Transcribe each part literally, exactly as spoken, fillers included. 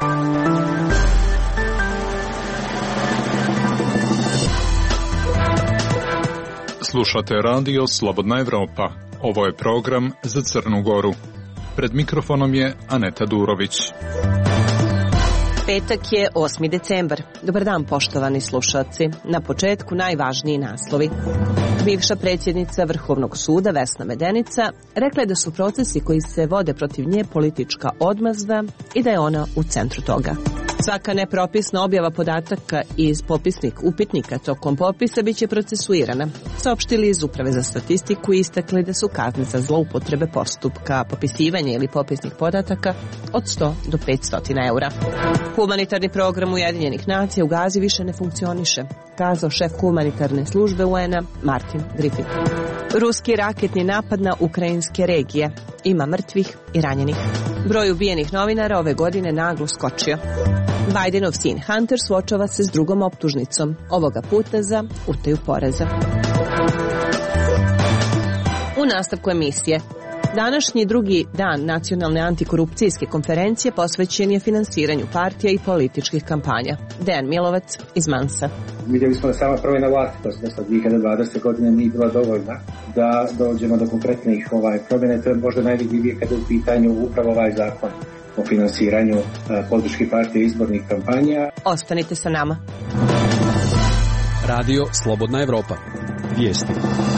Slušate radio Slobodna Evropa. Ovo je program za Crnu Goru. Pred mikrofonom je Aneta Durović. Petak je osmi decembar. Dobar dan, poštovani slušalci. Na početku najvažniji naslovi. Bivša predsjednica Vrhovnog suda Vesna Medenica rekla je da su procesi koji se vode protiv nje politička odmazda i da je ona u centru toga. Svaka nepropisna objava podataka iz popisnih upitnika tokom popisa biće procesuirana, saopštili iz Uprave za statistiku i istakli da su kazne za zloupotrebe postupka popisivanja ili popisnih podataka od sto do petsto eura. Humanitarni program Ujedinjenih nacija u Gazi više ne funkcioniše, kazao šef humanitarne službe U N-a Martin Griffith. Ruski raketni napad na ukrajinske regije. Ima mrtvih i ranjenih. Broj ubijenih novinara ove godine naglo skočio. Bidenov sin Hunter suočava se s drugom optužnicom, ovoga puta za utaju poreza. U nastavku emisije. Današnji drugi dan nacionalne antikorupcijske konferencije posvećen je finansiranju partija i političkih kampanja. Dejan Milovac iz Mansa. Vidjeli smo da sama promjena vlasti, to se dvije hiljade dvadesete godine nije bila dovoljna da dođemo do konkretnih ovaj, promjene. To je možda najvidljivije kada je u pitanju upravo ovaj zakon o finansiranju političkih partija i izbornih kampanja. Ostanite sa nama. Radio Slobodna Evropa. Vijesti.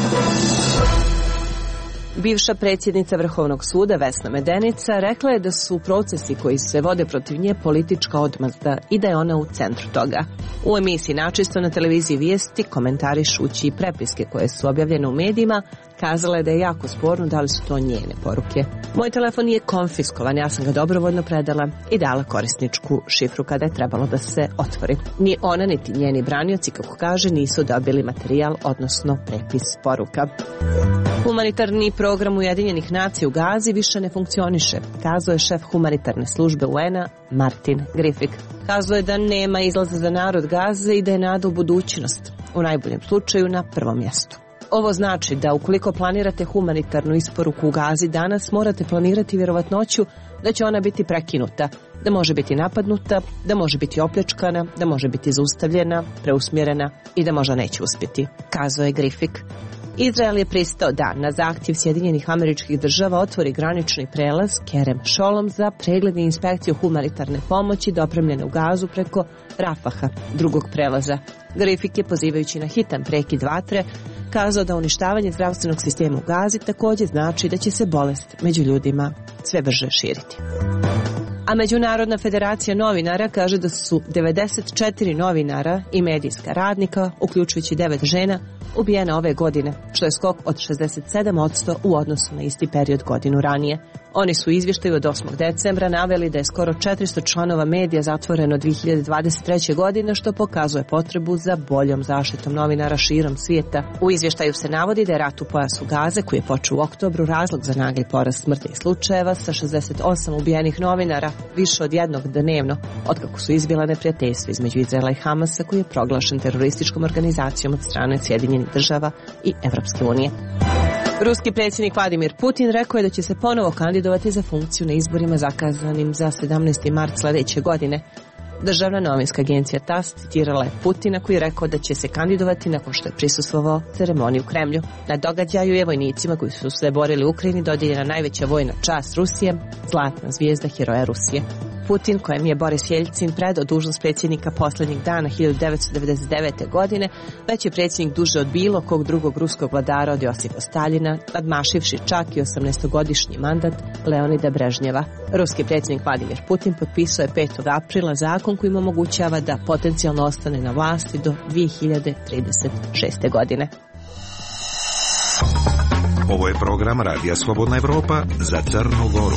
Bivša predsjednica Vrhovnog suda Vesna Medenica rekla je da su procesi koji se vode protiv nje politička odmazda i da je ona u centru toga. U emisiji Načisto na televiziji Vijesti, komentarišući i prepiske koje su objavljene u medijima, kazala je da je jako sporno da li su to njene poruke. Moj telefon nije konfiskovan, ja sam ga dobrovoljno predala i dala korisničku šifru kada je trebalo da se otvori. Ni ona niti njeni branioci, kako kaže, nisu dobili materijal, odnosno prepis poruka. Humanitarni program Ujedinjenih nacija u Gazi više ne funkcioniše, kazao je šef humanitarne službe U N-a Martin Griffith. Kazao je da nema izlaza za narod Gaze i da je nada u budućnost, u najboljem slučaju na prvom mjestu. Ovo znači da ukoliko planirate humanitarnu isporuku u Gazi danas, morate planirati vjerovatnoću da će ona biti prekinuta, da može biti napadnuta, da može biti opljačkana, da može biti zaustavljena, preusmjerena i da možda neće uspjeti, kazao je Griffith. Izrael je pristao da na zahtjev Sjedinjenih Američkih Država otvori granični prelaz Kerem Sholom za pregled i inspekciju humanitarne pomoći dopremljene u Gazu preko Rafaha, drugog prelaza. Griffith je, pozivajući na hitan prekid vatre, kazao da uništavanje zdravstvenog sistema u Gazi također znači da će se bolest među ljudima sve brže širiti. A Međunarodna federacija novinara kaže da su devedeset četiri novinara i medijska radnika, uključujući devet žena, ubijena ove godine, što je skok od šezdeset sedam posto u odnosu na isti period godinu ranije. Oni su u izvještaju od osmog decembra naveli da je skoro četiristo članova medija zatvoreno dvije hiljade dvadeset treće. godine, što pokazuje potrebu za boljom zaštitom novinara širom svijeta. U izvještaju se navodi da je rat u pojasu Gaze, koji je počeo u oktobru, razlog za nagli porast smrtnih slučajeva sa šezdeset osam ubijenih novinara, više od jednog dnevno, otkako su izbila neprijateljstva između Izraela i Hamasa, koji je proglašen terorističkom organizacijom od strane Sjedinjenih Država i Evropske unije. Ruski predsjednik Vladimir Putin rekao je da će se ponovo kandidovati za funkciju na izborima zakazanim za sedamnaesti mart sljedeće godine. Državna novinska agencija T A S citirala je Putina, koji je rekao da će se kandidovati nakon što je prisustvovao ceremoniji u Kremlju. Na događaju je vojnicima koji su se borili u Ukrajini dodijeljena najveća vojna čast Rusije, zlatna zvijezda heroja Rusije. Putin, kojem je Boris Jeljcin predao dužnost predsjednika posljednjih dana hiljadu devetsto devedeset devete. godine, već je predsjednik duže od bilo kog drugog ruskog vladara od Josipa Staljina, nadmašivši čak i osamnaestogodišnji mandat Leonida Brežnjeva. Ruski predsjednik Vladimir Putin potpisao je petog aprila zakon koji mu omogućava da potencijalno ostane na vlasti do dvije hiljade trideset šeste. godine. Ovo je program Radija Slobodna Evropa za Crnu Goru.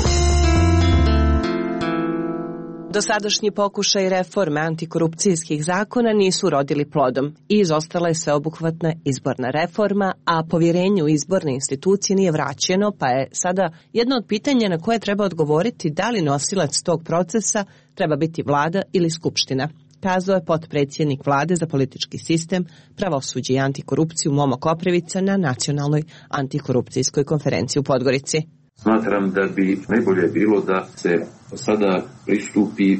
Dosadašnji pokušaj reforme antikorupcijskih zakona nisu rodili plodom i izostala je sveobuhvatna izborna reforma, a povjerenje u izborne institucije nije vraćeno, pa je sada jedno od pitanja na koje treba odgovoriti da li nosilac tog procesa treba biti vlada ili skupština, kazao je potpredsjednik vlade za politički sistem, pravosuđe i antikorupciju Momo Koprivica na nacionalnoj antikorupcijskoj konferenciji u Podgorici. Smatram da bi najbolje bilo da se sada pristupi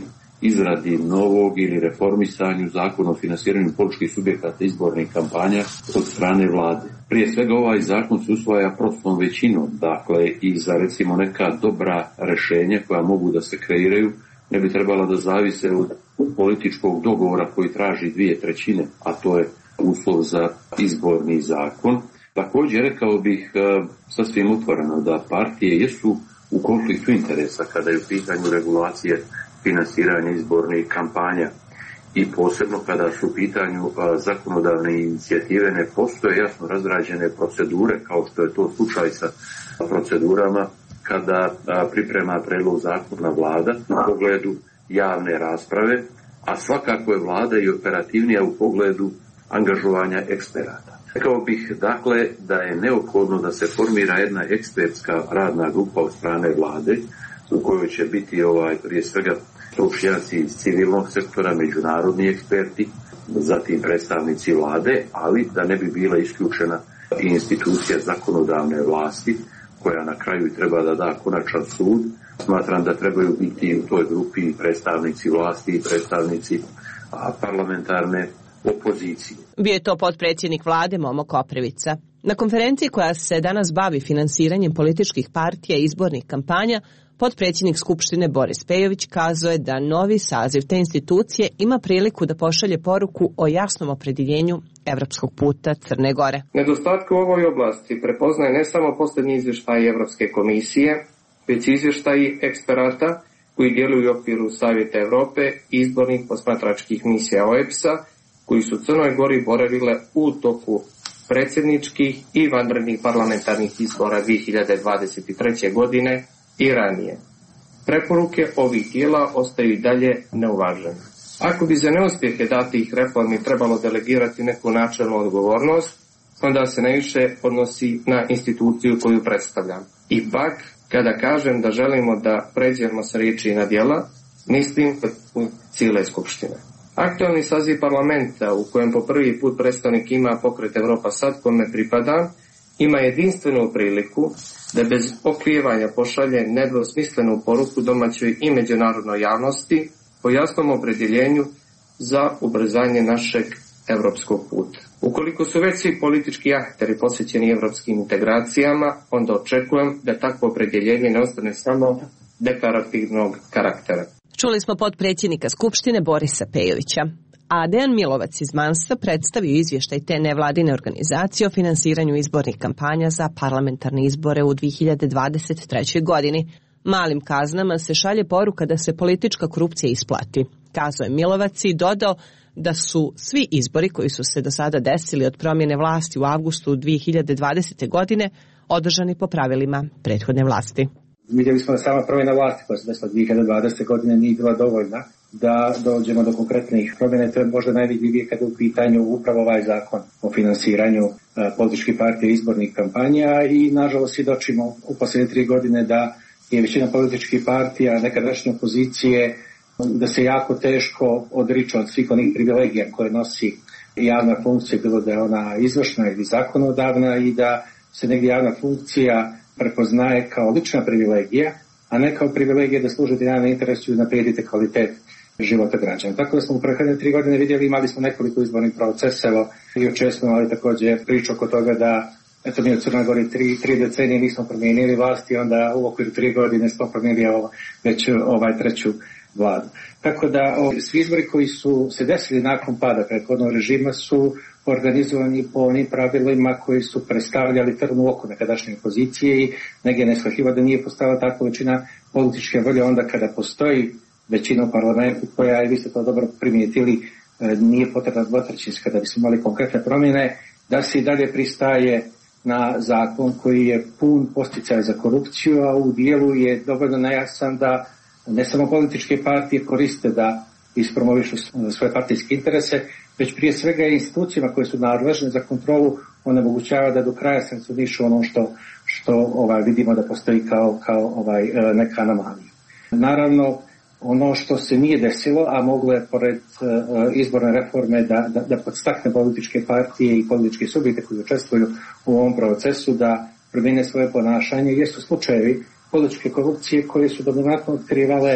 izradi novog ili reformisanju zakona o finansiranju političkih subjekata izbornih kampanja od strane vlade. Prije svega ovaj zakon se usvaja prostom većinom, dakle i za recimo neka dobra rješenja koja mogu da se kreiraju ne bi trebala da zavise od političkog dogovora koji traži dvije trećine, a to je uslov za izborni zakon. Također rekao bih e, sasvim otvoreno da partije jesu u konfliktu interesa kada je u pitanju regulacije finansiranja izbornih kampanja i posebno kada su u pitanju a, zakonodavne inicijative ne postoje jasno razrađene procedure kao što je to slučaj sa procedurama kada a, priprema predlog zakona vlada u pogledu javne rasprave, a svakako je vlada i operativnija u pogledu angažovanja eksperata. Rekao bih dakle da je neophodno da se formira jedna ekspertska radna grupa od strane vlade u kojoj će biti ovaj prije svega stručnjaci iz civilnog sektora, međunarodni eksperti, zatim predstavnici vlade, ali da ne bi bila isključena i institucija zakonodavne vlasti koja na kraju treba da da konačan sud. Smatram da trebaju biti u toj grupi predstavnici vlasti i predstavnici a, parlamentarne opozicije. Bio je to potpredsjednik vlade Momo Koprivica. Na konferenciji koja se danas bavi finansiranjem političkih partija i izbornih kampanja, potpredsjednik Skupštine Boris Pejović kazao je da novi saziv te institucije ima priliku da pošalje poruku o jasnom opredjeljenju evropskog puta Crne Gore. Nedostatke u ovoj oblasti prepoznaje ne samo posljednji izvještaj Evropske komisije, već izvještaji eksperata koji djeluju u okviru Savjeta Europe i izbornih posmatračkih misija O E B S-a, koji su Crnoj Gori boravile u toku predsjedničkih i vanrednih parlamentarnih izbora dvije hiljade dvadeset treće. godine i ranije. Preporuke ovih tijela ostaju i dalje neuvažene. Ako bi za neuspjehe datih reformi trebalo delegirati neku načelnu odgovornost, onda se najviše odnosi na instituciju koju predstavljam. Ipak, kada kažem da želimo da pređemo sa riječi na djela, mislim u cijele skupštine. Aktualni saziv parlamenta, u kojem po prvi put predstavnik ima pokret Europa Sad, kome pripada, ima jedinstvenu priliku da bez oklijevanja pošalje nedvosmislenu poruku domaćoj i međunarodnoj javnosti o jasnom opredjeljenju za ubrzanje našeg evropskog puta. Ukoliko su već svi politički akteri posvećeni evropskim integracijama, onda očekujem da takvo opredjeljenje ne ostane samo deklarativnog karaktera. Čuli smo potpredsjednika Skupštine Borisa Pejovića. A Dejan Milovac iz Mansa predstavio izvještaj te nevladine organizacije o finansiranju izbornih kampanja za parlamentarne izbore u dvije hiljade dvadeset trećoj. godini. Malim kaznama se šalje poruka da se politička korupcija isplati. Kazao je Milovac i dodao da su svi izbori koji su se do sada desili od promjene vlasti u avgustu dvije hiljade dvadesete. godine održani po pravilima prethodne vlasti. Vidjeli smo da sama promjena vlasti koja se desila dvije hiljade dvadesete. godine nije bila dovoljna da dođemo do konkretnih promjena. To je možda najvidljivije kada je u pitanju upravo ovaj zakon o finansiranju političkih partija i izbornih kampanja i nažalost svjedočimo u posljednje tri godine da je većina političkih partija nekadašnje opozicije da se jako teško odriču od svih onih privilegija koje nosi javna funkcija, bilo da je ona izvršna ili zakonodavna i da se negdje javna funkcija prepoznaje kao lična privilegija, a ne kao privilegija da služite javnom interesu i unaprijedite kvalitet života građana. Tako da smo u prethodne tri godine vidjeli, imali smo nekoliko izbornih procesa, evo jučer smo imali također priču oko toga da eto mi u Crnoj Gori tri, tri decenije nismo promijenili vlasti, onda u okviru tri godine smo promijenili ovo, već ovaj treću vladu. Tako da o, svi izbori koji su se desili nakon pada prethodnog režima su organizovani po onim pravilima koji su predstavljali trn u oku nekadašnje opozicije i negdje neshvatljivo da nije postala takva većina političke volje onda kada postoji većina u parlamentu koja, i vi ste to dobro primijetili, nije potrebna dvotrećinska da bismo imali konkretne promjene, da se i dalje pristaje na zakon koji je pun posticaja za korupciju, a u dijelu je dovoljno nejasan da ne samo političke partije koriste da ispromovišu svoje partijske interese, već prije svega i institucijama koje su nadležne za kontrolu onemogućava da do kraja sankcionišu ono što, što ovaj, vidimo da postoji kao, kao ovaj, neka anomalija. Naravno, ono što se nije desilo, a moglo je pored uh, izborne reforme da, da, da podstakne političke partije i političke subjekte koji učestvuju u ovom procesu da promijene svoje ponašanje, jesu slučajevi političke korupcije koje su dominantno otkrivale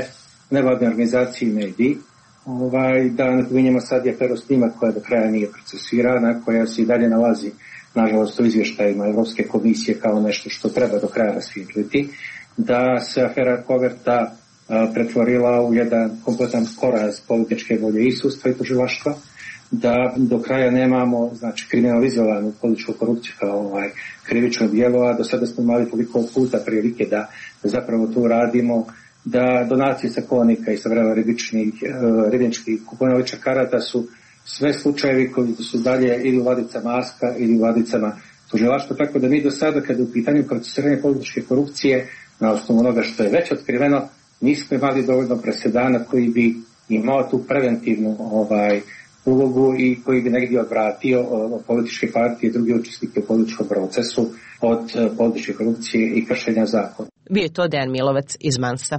nevladne organizacije i mediji. Ovaj, da napominjemo sad je aferu Snimak koja do kraja nije procesirana, koja se i dalje nalazi nažalost u izvještajima Europske komisije kao nešto što treba do kraja rasvijetliti, da se afera Koverta a, pretvorila u jedan kompletan poraz političke volje i sudstva i tužilaštva, da do kraja nemamo znači kriminalizovanu političku korupciju kao ovaj krivično djelo, a do sada smo imali toliko puta prilike da zapravo tu radimo, da donacije sa konika i sa vrela ribničkih kupovinovića karata su sve slučajevi koji su dalje ili u ladicama Aska ili u ladicama tužilaštva, tako da mi do sada kada u pitanju procesuiranja političke korupcije na osnovu onoga što je već otkriveno nismo imali dovoljno presedana koji bi imao tu preventivnu ovaj ulogu i koji bi negdje odvratio političke partije i drugi učesnike u političkom procesu od političke korupcije i kršenja zakona. Bio je to Dejan Milovac iz Mansa.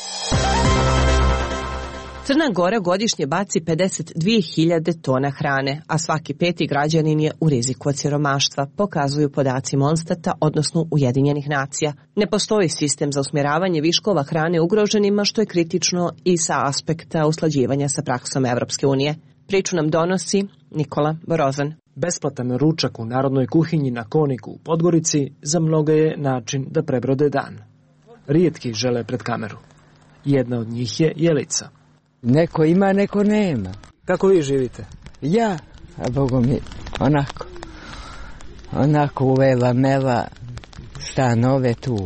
Crna Gora godišnje baci pedeset dvije hiljade tona hrane, a svaki peti građanin je u riziku od siromaštva, pokazuju podaci Monstata, odnosno Ujedinjenih nacija. Ne postoji sistem za usmjeravanje viškova hrane ugroženima, što je kritično i sa aspekta usklađivanja sa praksom Evropske unije. Priču nam donosi Nikola Borozan. Besplatan ručak u narodnoj kuhinji na Koniku u Podgorici za mnoge je način da prebrode dan. Rijetki žele pred kameru. Jedna od njih je Jelica. Neko ima, neko nema. Kako vi živite? Ja, a Bogu mi, onako. Onako uvela mela stanove tu.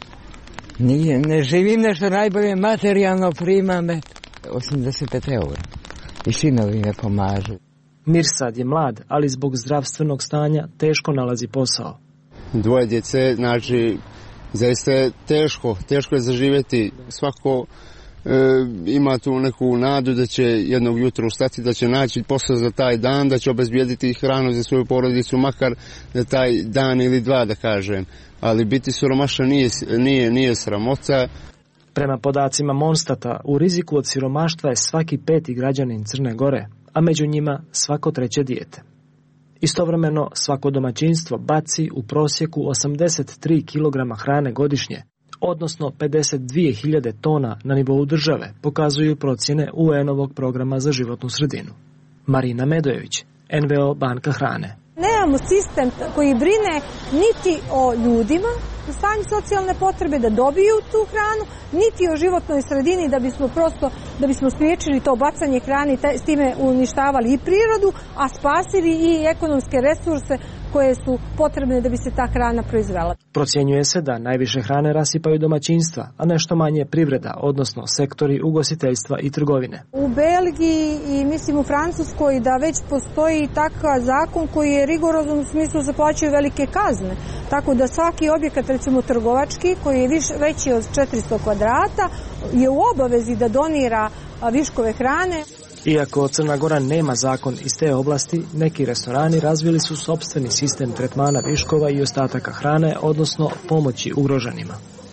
Nije, ne živim nešto najbolje, materijalno primam osamdeset pet eura. I sinovi me pomažu. Mirsad je mlad, ali zbog zdravstvenog stanja teško nalazi posao. Dvoje djece, znači, zaista je teško, teško je zaživjeti. Svako e, ima tu neku nadu da će jednog jutra ustati, da će naći posao za taj dan, da će obezbijediti hranu za svoju porodicu, makar za taj dan ili dva, da kažem. Ali biti siromašan nije, nije, nije sramota. Prema podacima Monstata, u riziku od siromaštva je svaki peti građanin Crne Gore, a među njima svako treće dijete. Istovremeno, svako domaćinstvo baci u prosjeku osamdeset tri kilograma hrane godišnje, odnosno pedeset dvije hiljade tona na nivou države, pokazuju procjene U N-ovog programa za životnu sredinu. Marina Medojević, N V O Banka hrane. Nemamo sistem koji brine niti o ljudima u stanju socijalne potrebe da dobiju tu hranu, niti o životnoj sredini da bismo prosto da bismo spriječili to bacanje hrane i s time uništavali i prirodu, a spasili i ekonomske resurse koje su potrebne da bi se ta hrana proizvela. Procjenjuje se da najviše hrane rasipaju domaćinstva, a nešto manje privreda, odnosno sektori ugostiteljstva i trgovine. U Belgiji i mislim u Francuskoj da već postoji takav zakon koji je rigorozan u smislu se plaćaju velike kazne. Tako da svaki objekat, recimo trgovački, koji je viš, veći od četiristo kvadrata, je u obavezi da donira viškove hrane. Iako Crna Gora nema zakon iz te oblasti, neki restorani razvili su sopstveni sistem tretmana viškova i ostataka hrane, odnosno pomoći ugroženima.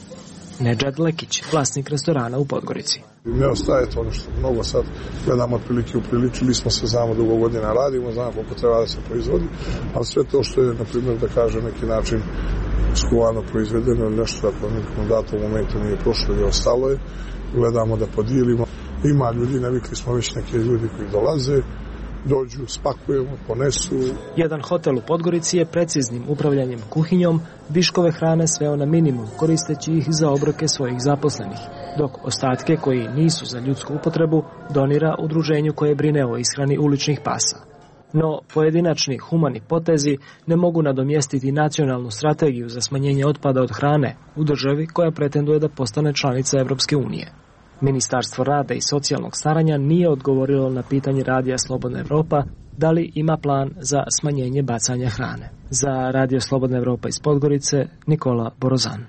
Nedžad Lekić, vlasnik restorana u Podgorici. Ne ostaje to nešto mnogo, sad gledamo otprilike, upriličili smo se, znamo dugo godina radimo, znamo koliko treba da se proizvodi, ali sve to što je, na primjer, da kažem, neki način skuvano proizvedeno ili nešto ako nekom datom momentu nije prošlo i ostalo je, gledamo da podijelimo. Ima ljudi, navikli smo već neke ljudi koji dolaze, dođu, spakujemo, ponesu. Jedan hotel u Podgorici je preciznim upravljanjem kuhinjom viškove hrane sveo na minimum, koristeći ih za obroke svojih zaposlenih, dok ostatke koji nisu za ljudsku upotrebu donira udruženju koje brine o ishrani uličnih pasa. No, pojedinačni humani potezi ne mogu nadomjestiti nacionalnu strategiju za smanjenje otpada od hrane u državi koja pretenduje da postane članica Evropske unije. Ministarstvo rada i socijalnog staranja nije odgovorilo na pitanje Radija Slobodna Evropa da li ima plan za smanjenje bacanja hrane. Za Radio Slobodna Evropa iz Podgorice, Nikola Borozan.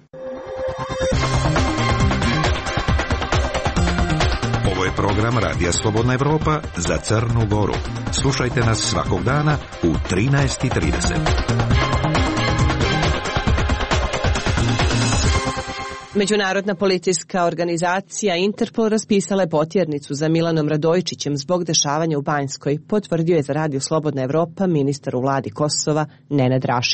Ovo je program Radija Slobodna Evropa za Crnu Goru. Slušajte nas svakog dana u trinaest i trideset. Međunarodna policijska organizacija Interpol raspisala je potjernicu za Milanom Radojičićem zbog dešavanja u Banjskoj, potvrdio je za Radio Slobodna Evropa ministar u vladi Kosova Nenad Rašić.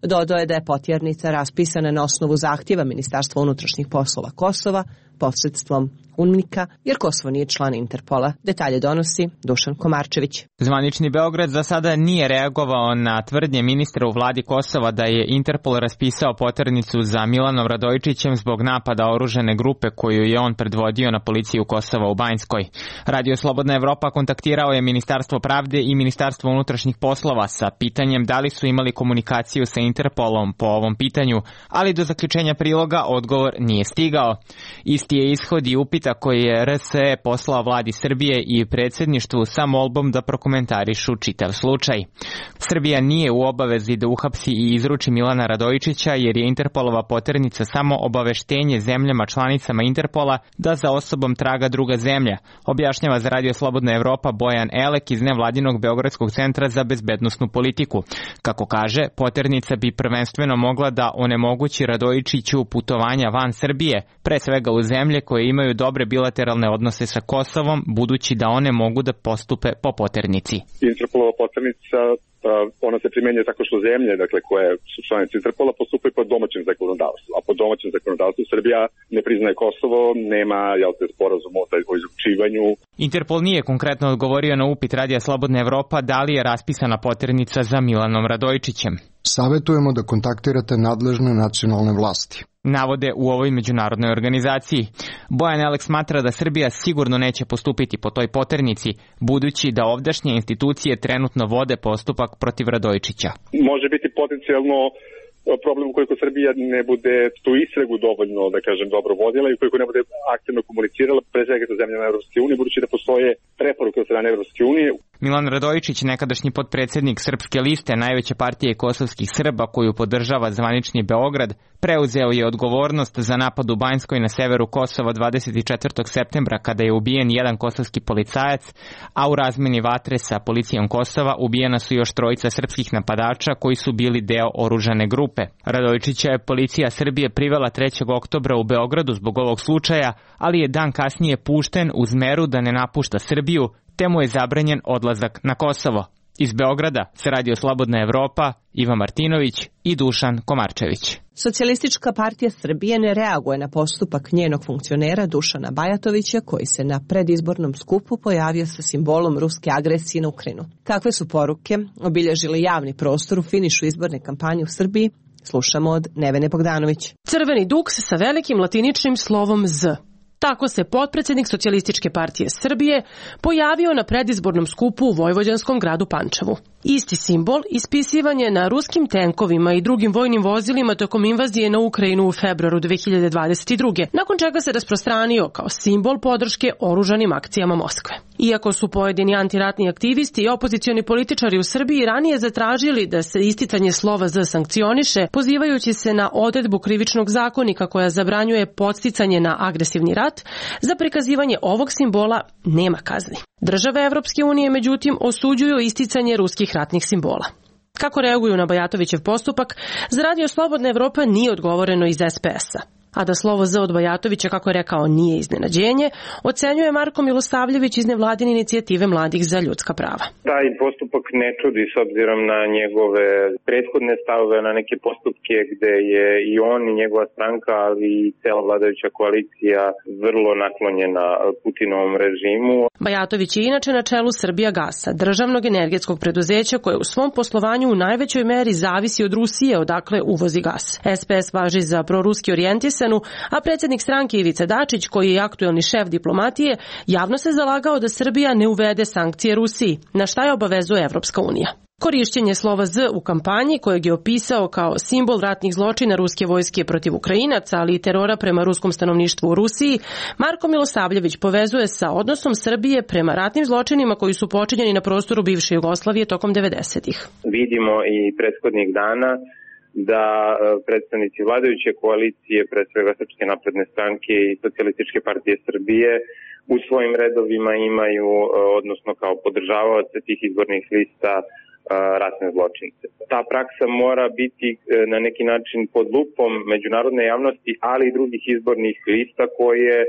Dodao je da je potjernica raspisana na osnovu zahtjeva Ministarstva unutrašnjih poslova Kosova posredstvom UNMIK-a, jer Kosovo nije član Interpola. Detalje donosi Dušan Komarčević. Zvanični Beograd za sada nije reagovao na tvrdnje ministra u vladi Kosova da je Interpol raspisao poternicu za Milanom Radojičićem zbog napada oružane grupe koju je on predvodio na policiju Kosova u Banjskoj. Radio Slobodna Evropa kontaktirao je Ministarstvo pravde i Ministarstvo unutrašnjih poslova sa pitanjem da li su imali komunikaciju sa Interpolom po ovom pitanju, ali do zaključenja priloga odgovor nije stigao. Isti je ishod i upita koji je R S E poslao vladi Srbije i predsjedništvu sa molbom da prokomentarišu čitav slučaj. Srbija nije u obavezi da uhapsi i izruči Milana Radojičića jer je Interpolova poternica samo obaveštenje zemljama članicama Interpola da za osobom traga druga zemlja, objašnjava za Radio Slobodna Evropa Bojan Elek iz nevladinog Beogradskog centra za bezbednosnu politiku. Kako kaže, poternica bi prvenstveno mogla da onemogući Radojičiću putovanja van Srbije, pre svega u zemlje koje imaju dobre bilateralne odnose sa Kosovom, budući da one mogu da postupe po poternici. Interpolova poternica, ona se primenjuje tako što zemlje, dakle, koje su članice Interpola, postupaju po domaćem zakonodavstvu, a po domaćem zakonodavstvu Srbija ne priznaje Kosovo, nema, jel te, sporazum o izručivanju. Interpol nije konkretno odgovorio na upit Radija Slobodna Evropa da li je raspisana poternica za Milanom Radojičićem. Savetujemo da kontaktirate nadležne nacionalne vlasti, navode u ovoj međunarodnoj organizaciji. Bojan Elek smatra da Srbija sigurno neće postupiti po toj poternici, budući da ovdašnje institucije trenutno vode postupak protiv Radojičića. Može biti potencijalno problem ukoliko Srbija ne bude tu istragu dovoljno, da kažem, dobro vodila i ukoliko ne bude aktivno komunicirala, pre svega sa zemljama Evropske unije, budući da postoje preporuke od strane Evropske unije. Milan Radojičić, nekadašnji potpredsjednik Srpske liste, najveće partije kosovskih Srba koju podržava zvanični Beograd, preuzeo je odgovornost za napad u Banjskoj na severu Kosova dvadeset četvrtog septembra kada je ubijen jedan kosovski policajac, a u razmeni vatre sa policijom Kosova ubijena su još trojica srpskih napadača koji su bili deo oružane grupe. Radojičića je policija Srbije privela trećeg oktobra u Beogradu zbog ovog slučaja, ali je dan kasnije pušten uz meru da ne napušta Srbiju, te mu je zabranjen odlazak na Kosovo. Iz Beograda se Radio Slobodna Evropa, Iva Martinović i Dušan Komarčević. Socijalistička partija Srbije ne reaguje na postupak njenog funkcionera Dušana Bajatovića koji se na predizbornom skupu pojavio sa simbolom ruske agresije na Ukrajinu. Kakve su poruke obilježile javni prostor u finišu izborne kampanje u Srbiji? Slušamo od Nevene Bogdanović. Crveni duks sa velikim latiničnim slovom Z. Tako se potpredsjednik Socijalističke partije Srbije pojavio na predizbornom skupu u vojvođanskom gradu Pančevu. Isti simbol ispisivan je na ruskim tenkovima i drugim vojnim vozilima tokom invazije na Ukrajinu u februaru dve hiljade dvadeset druge, nakon čega se rasprostranio kao simbol podrške oružanim akcijama Moskve. Iako su pojedini antiratni aktivisti i opozicioni političari u Srbiji ranije zatražili da se isticanje slova Z sankcioniše, pozivajući se na odredbu krivičnog zakonika koja zabranjuje podsticanje na agresivni rat, za prikazivanje ovog simbola nema kazni. Države Evropske unije, međutim, osuđuju isticanje ruskih ratnih simbola. Kako reaguju na Bajatovićev postupak, za Radio Slobodna Evropa nije odgovoreno iz S P S-a. A da slovo Z od Bajatovića, kako je rekao, nije iznenađenje, ocenjuje Marko Milosavljević iz nevladine inicijative Mladih za ljudska prava. Taj postupak ne čudi s obzirom na njegove prethodne stavove, na neke postupke gde je i on i njegova stranka, ali i cela vladajuća koalicija vrlo naklonjena Putinovom režimu. Bajatović je inače na čelu Srbijagasa, državnog energetskog preduzeća koje u svom poslovanju u najvećoj meri zavisi od Rusije, odakle uvozi gas. S P S važi za proruski orijentisanu, a predsjednik stranke Ivica Dačić, koji je aktuelni šef diplomatije, javno se zalagao da Srbija ne uvede sankcije Rusiji, na šta je obavezuje Evropska unija. Korišćenje slova Z u kampanji, kojeg je opisao kao simbol ratnih zločina ruske vojske protiv Ukrajinaca, ali i terora prema ruskom stanovništvu u Rusiji, Marko Milosavljević povezuje sa odnosom Srbije prema ratnim zločinima koji su počinjeni na prostoru bivše Jugoslavije tokom devedesetih. Vidimo i prethodnih dana da predstavnici vladajuće koalicije, pre svega Srpske napredne stranke i Socijalističke partije Srbije, u svojim redovima imaju, odnosno kao podržavaoce tih izbornih lista, ratne zločince. Ta praksa mora biti na neki način pod lupom međunarodne javnosti, ali i drugih izbornih lista koje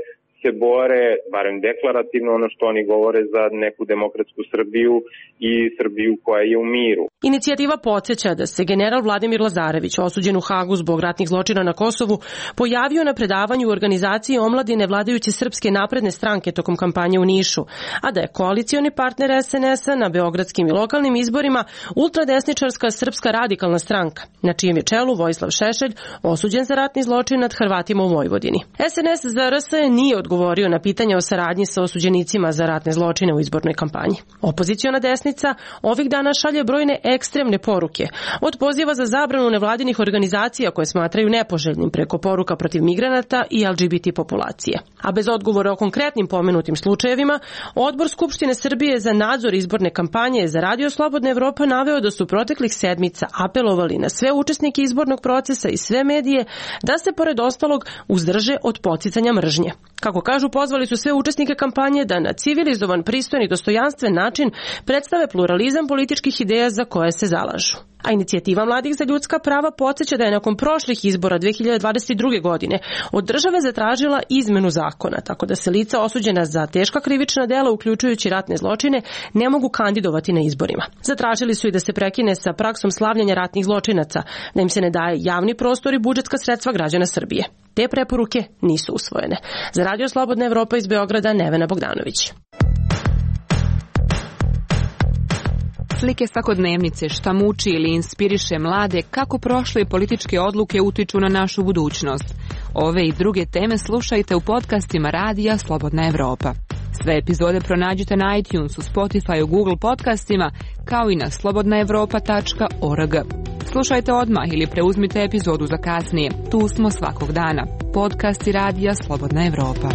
se bore, barem deklarativno, ono što oni govore za neku demokratsku Srbiju i Srbiju koja je u miru. Inicijativa podsjeća da se general Vladimir Lazarević, osuđen u Hagu zbog ratnih zločina na Kosovu, pojavio na predavanju u organizaciji omladine vladajuće Srpske napredne stranke tokom kampanje u Nišu, a da je koalicioni partner es en es a na beogradskim i lokalnim izborima ultradesničarska Srpska radikalna stranka, na čijem je čelu Vojislav Šešelj, osuđen za ratni zločin nad Hrvatima u Vojvodini. es en es za er es nije odgovorio na pitanje o saradnji sa osuđenicima za ratne zločine u izbornoj kampanji. Opoziciona desnica ovih dana šalje brojne ekstremne poruke, od poziva za zabranu nevladinih organizacija koje smatraju nepoželjnim preko poruka protiv migranata i el ge be te populacije. A bez odgovora o konkretnim pomenutim slučajevima, Odbor Skupštine Srbije za nadzor izborne kampanje za Radio Slobodna Evropa naveo da su proteklih sedmica apelovali na sve učesnike izbornog procesa i sve medije da se pored ostalog uzdrže od podsticanja mržnje. Kako kažu, pozvali su sve učesnike kampanje da na civilizovan, pristojan i dostojanstven način predstave pluralizam političkih ideja za koje se zalažu. A inicijativa Mladih za ljudska prava podsjeća da je nakon prošlih izbora dve hiljade dvadeset druge. godine od države zatražila izmenu zakona, tako da se lica osuđena za teška krivična dela, uključujući ratne zločine, ne mogu kandidovati na izborima. Zatražili su i da se prekine sa praksom slavljanja ratnih zločinaca, da im se ne daje javni prostor i budžetska sredstva građana Srbije. Te preporuke nisu usvojene. Za Radio Slobodna Evropa iz Beograda, Nevena Bogdanović. Slike svakodnevnice, šta muči ili inspiriše mlade, kako prošle političke odluke utiču na našu budućnost. Ove i druge teme slušajte u podcastima Radija Slobodna Evropa. Sve epizode pronađite na iTunesu, Spotifyu, Google podcastima, kao i na slobodna evropa tačka org. Slušajte odmah ili preuzmite epizodu za kasnije. Tu smo svakog dana. Podcasti Radija Slobodna Evropa.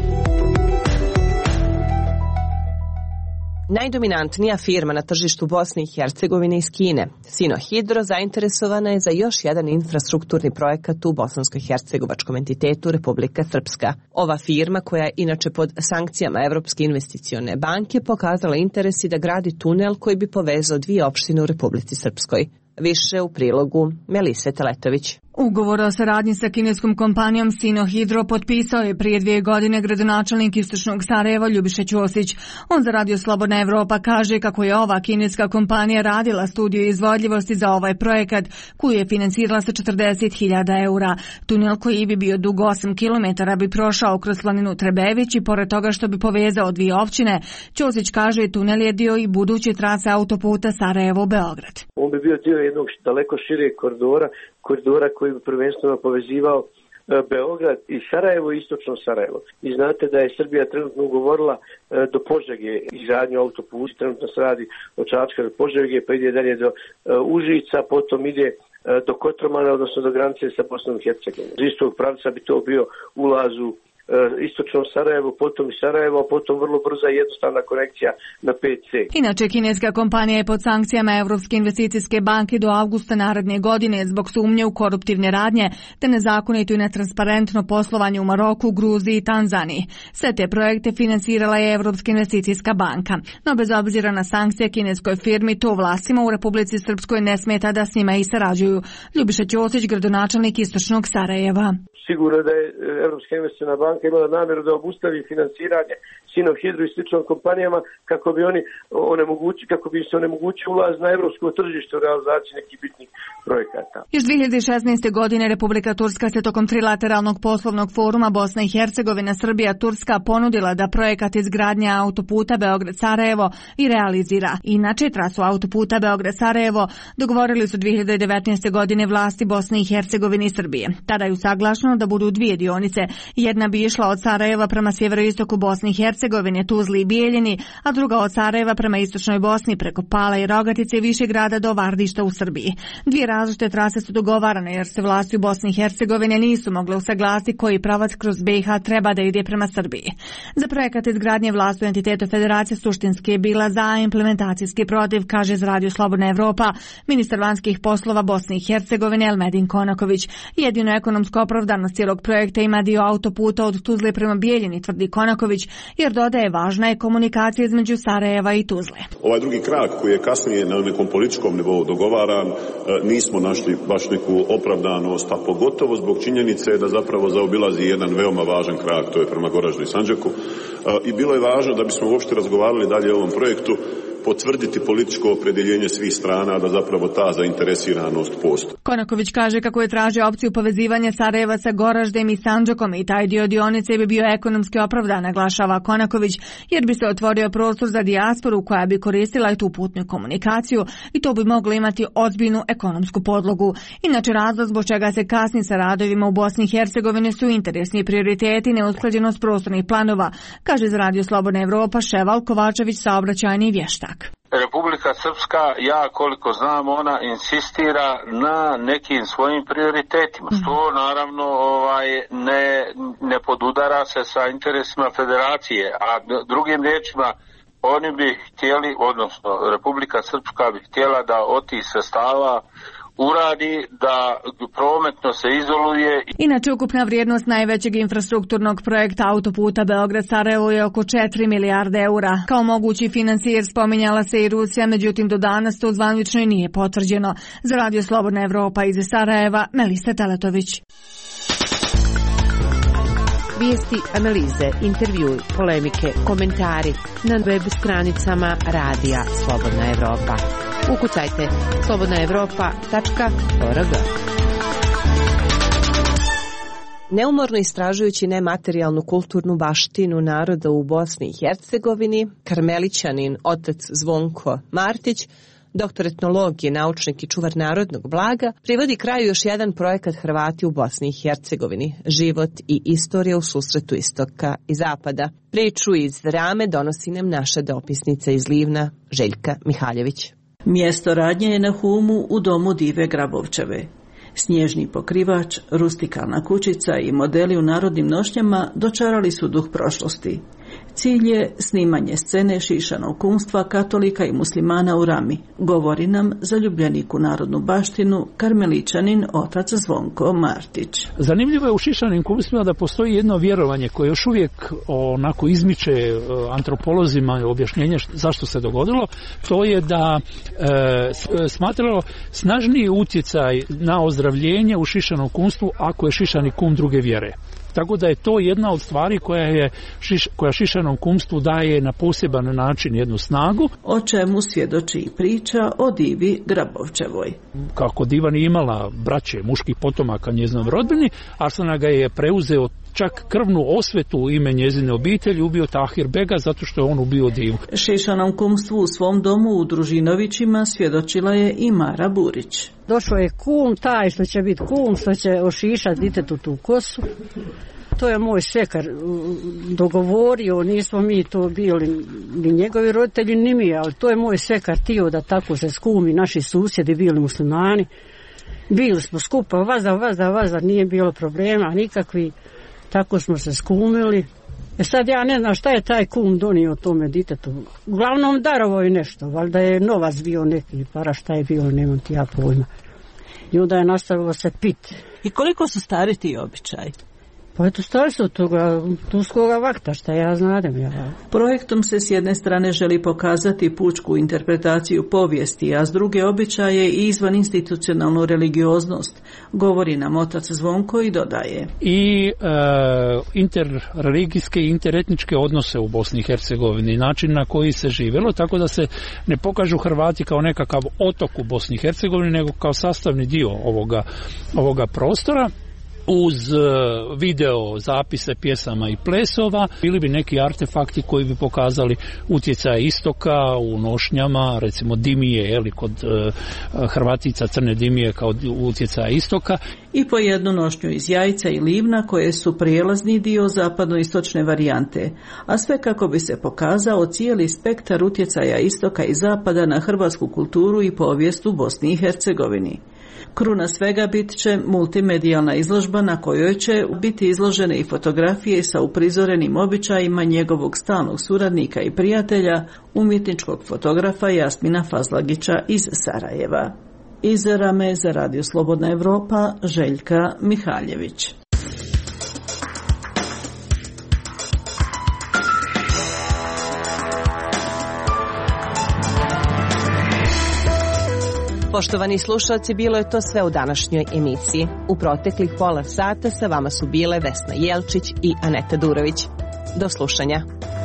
Najdominantnija firma na tržištu Bosne i Hercegovine iz Kine, Sinohidro, zainteresovana je za još jedan infrastrukturni projekat u bosansko-hercegovačkom entitetu Republika Srpska. Ova firma, koja je inače pod sankcijama Evropske investicione banke, pokazala interes i da gradi tunel koji bi povezao dvije opštine u Republici Srpskoj. Više u prilogu Melise Teletović. Ugovor o saradnji sa kineskom kompanijom Sinohidro potpisao je prije dvije godine gradonačelnik istočnog Sarajeva Ljubiša Ćosić. On za Radio Slobodna Evropa kaže kako je ova kineska kompanija radila studiju izvodljivosti za ovaj projekat, koju je finansirala sa četrdeset hiljada eura. Tunel koji bi bio dug osam kilometara bi prošao kroz planinu Trebević i pored toga što bi povezao dvije općine, Ćosić kaže tunel je dio i buduće trase autoputa Sarajevo-Beograd. On bi bio dio jednog daleko šireg koridora, koridora koji bi prvenstveno povezivao Beograd i Sarajevo i istočno Sarajevo. I znate da je Srbija trenutno ugovorila do Požege izgradnju autoputa, trenutno se radi od Čačka do Požege, pa ide dalje do Užica, potom ide do Kotromana, odnosno do granice sa Bosnom i Hercegovinom. Iz istog pravca bi to bio ulaz u istočno Sarajevo, potom i Sarajevo, a potom vrlo brza i jednostavna konekcija na pet ce. Inače, kineska kompanija je pod sankcijama Evropske investicijske banke do avgusta naredne godine zbog sumnje u koruptivne radnje te nezakonito i netransparentno poslovanje u Maroku, Gruziji i Tanzaniji. Sve te projekte finansirala je Evropska investicijska banka. No bez obzira na sankcije kineskoj firmi, to vlastima u Republici Srpskoj ne smeta da s njima i sarađuju. Ljubiša Ćosić, gradonačelnik istočnog Sarajeva. Sigurno da je Evropska investicijska banka imala namjeru da obustavi finansiranje Sinohidro i sličnim kompanijama kako bi oni onemogući, kako bi se onemogućio ulaz na evropsko tržište u realizaciji nekih bitnih projekata. Još dvije hiljade šesnaeste. godine Republika Turska se tokom trilateralnog poslovnog foruma Bosna i Hercegovina, Srbija, Turska ponudila da projekat izgradnja autoputa Beograd-Sarajevo i realizira. Inače, trasu autoputa Beograd-Sarajevo dogovorili su dvije hiljade devetnaeste. godine vlasti Bosne i Hercegovine i Srbije. Tada je usaglašeno da budu dvije dionice. Jedna bi išla od Sarajeva prema sjeveroistoku Bosne i Hercegovine, Tuzli i Bijeljini, a druga od Sarajeva prema istočnoj Bosni preko Pala i Rogatice i Višegrada do Vardišta u Srbiji. Dvije različite trase su dogovarane jer se vlasti u Bosni i Hercegovine nisu mogle usaglasiti koji pravac kroz be i ha treba da ide prema Srbiji. Za projekat izgradnje vlast u entitetu Federacije suštinski je bila za, implementacijski protiv, kaže za Radio Slobodna Evropa ministar vanjskih poslova Bosne i Hercegovine Elmedin Konaković. Jedino ekonomsko opravdano Važnost cijelog projekta ima dio autoputa od Tuzle prema Bijeljini, tvrdi Konaković, jer dodaje važna je komunikacija između Sarajeva i Tuzle. Ovaj drugi krak koji je kasnije na nekom političkom nivou dogovaran, nismo našli baš neku opravdanost, a pogotovo zbog činjenice da zapravo zaobilazi jedan veoma važan krak, to je prema Goraždu i Sandžaku. I bilo je važno da bismo uopšte razgovarali dalje o ovom projektu, potvrditi političko opredjeljenje svih strana da zapravo ta zainteresiranost postoji. Konaković kaže kako je tražio opciju povezivanja Sarajeva sa Goraždem i Sandžakom i taj dio dionice bi bio ekonomski opravdan, naglašava Konaković, jer bi se otvorio prostor za dijasporu koja bi koristila i tu putnu komunikaciju i to bi moglo imati ozbiljnu ekonomsku podlogu. Inače, razlog zbog čega se kasni sa radovima u Bosni i Hercegovini su interesni prioriteti i neusklađenost prostornih planova, kaže za Radio Slobodna Evropa Ševal Kovačević, saobraćajni vještak. Republika Srpska, ja koliko znam, ona insistira na nekim svojim prioritetima. Mm. To naravno ovaj, ne, ne podudara se sa interesima federacije, a drugim riječima oni bi htjeli, odnosno Republika Srpska bi htjela da od tih sredstava uradi da prometno se izoluje. Inače, ukupna vrijednost najvećeg infrastrukturnog projekta autoputa Beograd-Sarajevo je oko četiri milijarde eura. Kao mogući financijer spominjala se i Rusija, međutim do danas to zvanično nije potvrđeno. Za Radio Slobodna Evropa iz Sarajeva, Melisa Teletović. Vijesti, analize, intervjui, polemike, komentari na web stranicama Radija Slobodna Evropa. Ukucajte slobodna evropa tačka org. Neumorno istražujući nematerijalnu kulturnu baštinu naroda u Bosni i Hercegovini, karmelićanin otac Zvonko Martić, doktor etnologije, naučnik i čuvar narodnog blaga, privodi kraju još jedan projekat Hrvati u Bosni i Hercegovini, život i istorija u susretu istoka i zapada. Priču iz Rame donosi nam naša dopisnica iz Livna, Željka Mihaljević. Mjesto radnje je na Humu u domu Dive Grabovčeve. Snježni pokrivač, rustikalna kućica i modeli u narodnim nošnjama dočarali su duh prošlosti. Cilj je snimanje scene šišanog kumstva katolika i muslimana u Rami, govori nam zaljubljenik u narodnu baštinu, karmelićanin otac Zvonko Martić. Zanimljivo je u šišanim kumstvima da postoji jedno vjerovanje koje još uvijek onako izmiče antropolozima objašnjenje zašto se dogodilo. To je da e, smatralo snažniji utjecaj na ozdravljenje u šišanom kumstvu ako je šišani kum druge vjere. Tako da je to jedna od stvari koja je šiš, koja šišanom kumstvu daje na poseban način jednu snagu. O čemu svjedoči i priča o Divi Grabovčevoj. Kako Diva nije imala braće, muških potomaka njezinom rodbini, Arsana ga je preuzeo čak krvnu osvetu u ime njezine obitelji, ubio Tahir Bega zato što je on ubio Divu. Šišanom kumstvu u svom domu u Družinovićima svjedočila je i Mara Burić. Došao je kum, taj što će biti kum, što će ošišati ditetu tu kosu. To je moj svekar dogovorio, nismo mi to bili ni njegovi roditelji, ni mi, ali to je moj svekar tio da tako se skumi, naši susjedi bili muslimani. Bili smo skupa, vaza, vaza, vaza, nije bilo problema nikakvi, tako smo se skumili. E sad ja ne znam šta je taj kum donio tome ditetu. Uglavnom darovo je nešto, valjda je novac bio neki, para šta je bilo, nemam ti ja pojma. I onda je nastavilo se pit. I koliko su stari ti običaji? Pa eto, stari su toga turskoga vakta, šta ja znadem. Ja. Projektom se s jedne strane želi pokazati pučku interpretaciju povijesti, a s druge običaje i izvan institucionalnu religioznost, govori nam otac Zvonko i dodaje. I e, interreligijske i interetničke odnose u Bosni i Hercegovini, način na koji se živjelo, tako da se ne pokažu Hrvati kao nekakav otok u Bosni i Hercegovini, nego kao sastavni dio ovoga, ovoga prostora. Uz video zapise pjesama i plesova bili bi neki artefakti koji bi pokazali utjecaj istoka u nošnjama, recimo dimije, jeli, kod uh, Hrvatica crne dimije kao utjecaj istoka. I po jednu nošnju iz jajca i livna koje su prijelazni dio zapadno-istočne varijante, a sve kako bi se pokazao cijeli spektar utjecaja istoka i zapada na hrvatsku kulturu i povijest u Bosni i Hercegovini. Kruna svega bit će multimedijalna izložba na kojoj će biti izložene i fotografije sa uprizorenim običajima njegovog stalnog suradnika i prijatelja, umjetničkog fotografa Jasmina Fazlagića iz Sarajeva. Iz Rame za Radio Slobodna Evropa, Željka Mihaljević. Poštovani slušalci, bilo je to sve u današnjoj emisiji. U proteklih pola sata sa vama su bile Vesna Jelčić i Aneta Durović. Do slušanja.